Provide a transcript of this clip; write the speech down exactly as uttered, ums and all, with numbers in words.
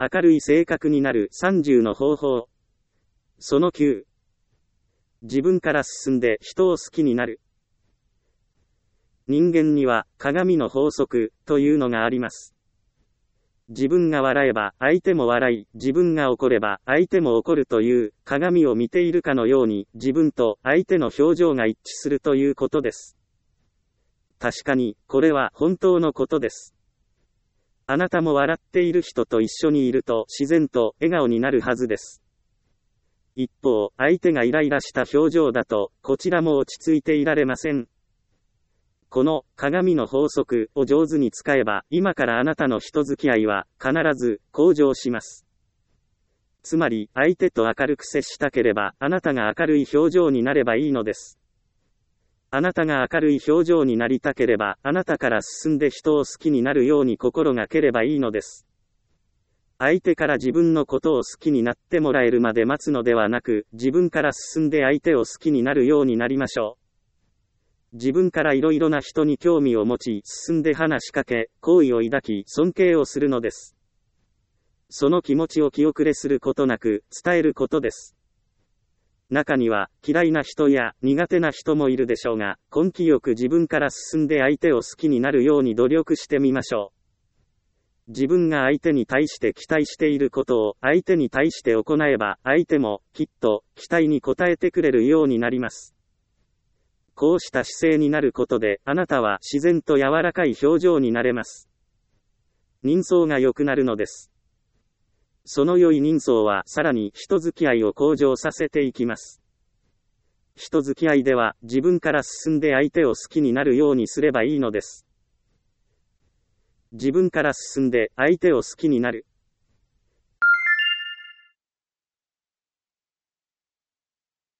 明るい性格になるさんじゅうの方法。そのきゅう。自分から進んで人を好きになる。人間には鏡の法則というのがあります。自分が笑えば相手も笑い、自分が怒れば相手も怒るという鏡を見ているかのように自分と相手の表情が一致するということです。確かにこれは本当のことです。あなたも笑っている人と一緒にいると自然と笑顔になるはずです。一方、相手がイライラした表情だとこちらも落ち着いていられません。この鏡の法則を上手に使えば、今からあなたの人付き合いは必ず向上します。つまり、相手と明るく接したければ、あなたが明るい表情になればいいのです。あなたが明るい表情になりたければ、あなたから進んで人を好きになるように心がければいいのです。相手から自分のことを好きになってもらえるまで待つのではなく、自分から進んで相手を好きになるようになりましょう。自分からいろいろな人に興味を持ち、進んで話しかけ、好意を抱き、尊敬をするのです。その気持ちを気後れすることなく、伝えることです。中には、嫌いな人や苦手な人もいるでしょうが、根気よく自分から進んで相手を好きになるように努力してみましょう。自分が相手に対して期待していることを相手に対して行えば、相手もきっと期待に応えてくれるようになります。こうした姿勢になることで、あなたは自然と柔らかい表情になれます。人相が良くなるのです。その良い人相はさらに人付き合いを向上させていきます。人付き合いでは自分から進んで相手を好きになるようにすればいいのです。自分から進んで相手を好きになる。